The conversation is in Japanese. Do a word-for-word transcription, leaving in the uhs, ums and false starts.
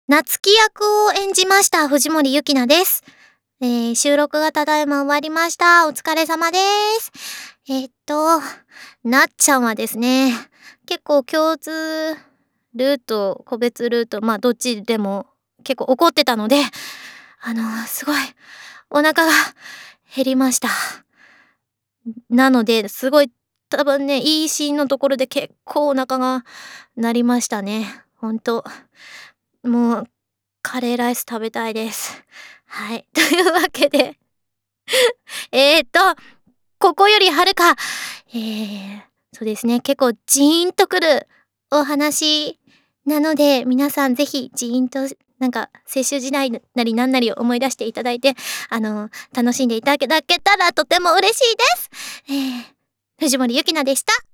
夏希役を演じました藤森由紀奈です。えー、収録がただいま終わりました。お疲れ様です。えー、っと、なっちゃんはですね、結構共通ルート、個別ルート、まあどっちでも結構怒ってたので、あのー、すごいお腹が減りました。なので、すごい多分ね、いいシーンのところで結構お腹が鳴りましたね。ほんと。もう、カレーライス食べたいです。はい。というわけでえっと、ここよりはるか、えー、そうですね、結構ジーンとくるお話なので、皆さんぜひジーンとなんか青春時代なりなんなりを思い出していただいて、あの、楽しんでいただけたらとても嬉しいです。えー、藤森由紀奈でした。